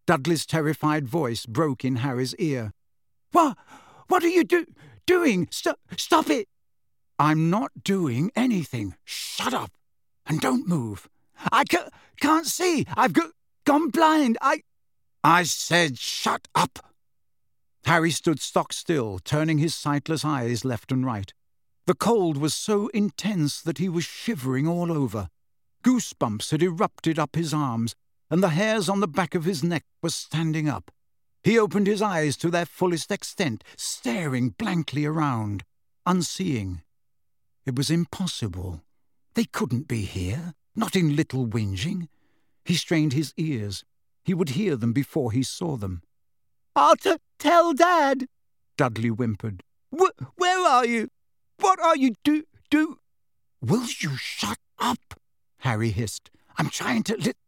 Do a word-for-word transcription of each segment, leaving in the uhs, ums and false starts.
Dudley's terrified voice broke in Harry's ear. What? What are you do doing? Stop! Stop it! I'm not doing anything. Shut up! And don't move. I ca can't see. I've go gone blind. I... I said shut up! Harry stood stock still, turning his sightless eyes left and right. The cold was so intense that he was shivering all over. Goosebumps had erupted up his arms, and the hairs on the back of his neck were standing up. He opened his eyes to their fullest extent, staring blankly around, unseeing. It was impossible. They couldn't be here, not in Little Whinging. He strained his ears. He would hear them before he saw them. "I'll t tell Dad," Dudley whimpered. Wh where are you? What are you do do? Will you shut up? Harry hissed. I'm trying to lit.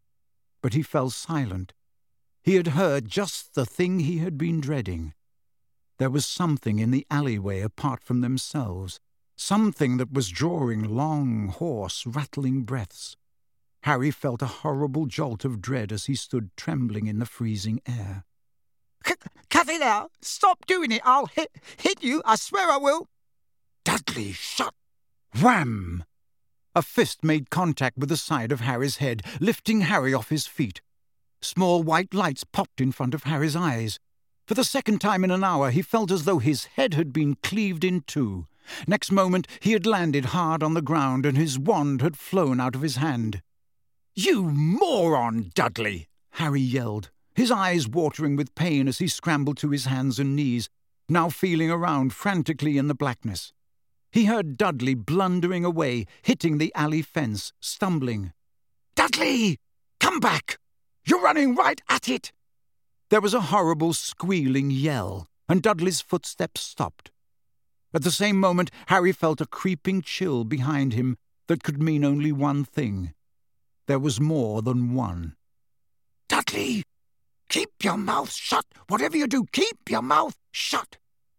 But he fell silent. He had heard just the thing he had been dreading. There was something in the alleyway apart from themselves, something that was drawing long, hoarse, rattling breaths. Harry felt a horrible jolt of dread as he stood trembling in the freezing air. C cut it out! Stop doing it! I'll hit, hit you! I swear I will! Dudley, shut! Wham! A fist made contact with the side of Harry's head, lifting Harry off his feet. Small white lights popped in front of Harry's eyes. For the second time in an hour, he felt as though his head had been cleaved in two. Next moment, he had landed hard on the ground and his wand had flown out of his hand. You moron, Dudley! Harry yelled, his eyes watering with pain as he scrambled to his hands and knees, now feeling around frantically in the blackness. He heard Dudley blundering away, hitting the alley fence, stumbling. Dudley! Come back! You're running right at it! There was a horrible squealing yell, and Dudley's footsteps stopped. At the same moment, Harry felt a creeping chill behind him that could mean only one thing. There was more than one. Dudley! Keep your mouth shut! Whatever you do, keep your mouth shut!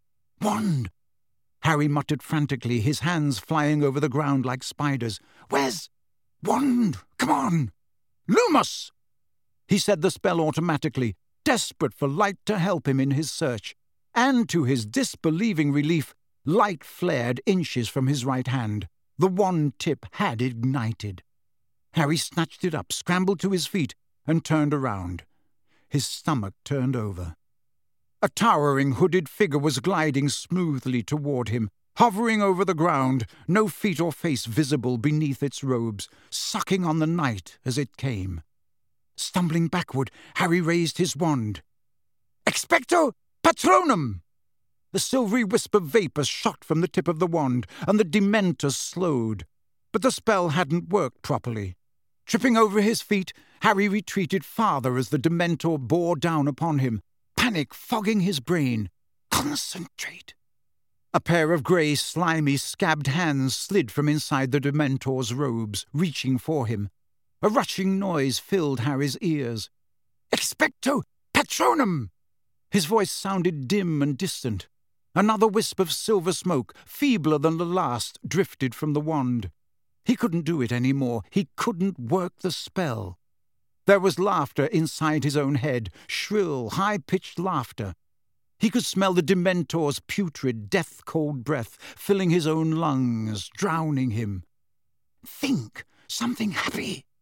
Wand! Harry muttered frantically, his hands flying over the ground like spiders. Where's Wand? Come on! Lumos! He said the spell automatically, desperate for light to help him in his search. And to his disbelieving relief, light flared inches from his right hand. The wand tip had ignited. Harry snatched it up, scrambled to his feet, and turned around. His stomach turned over. A towering hooded figure was gliding smoothly toward him, hovering over the ground, no feet or face visible beneath its robes, sucking on the night as it came. Stumbling backward, Harry raised his wand. Expecto Patronum! The silvery wisp of vapour shot from the tip of the wand, and the Dementor slowed. But the spell hadn't worked properly. Tripping over his feet, Harry retreated farther as the Dementor bore down upon him, panic fogging his brain. Concentrate! A pair of grey, slimy, scabbed hands slid from inside the Dementor's robes, reaching for him. A rushing noise filled Harry's ears. Expecto Patronum! His voice sounded dim and distant. Another wisp of silver smoke, feebler than the last, drifted from the wand. He couldn't do it any more. He couldn't work the spell. There was laughter inside his own head, shrill, high-pitched laughter. He could smell the Dementor's putrid, death-cold breath, filling his own lungs, drowning him. Think! Something happy!